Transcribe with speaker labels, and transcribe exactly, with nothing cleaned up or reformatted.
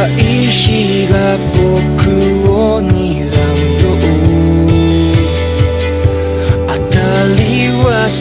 Speaker 1: い日が僕を睨むよ。当たりは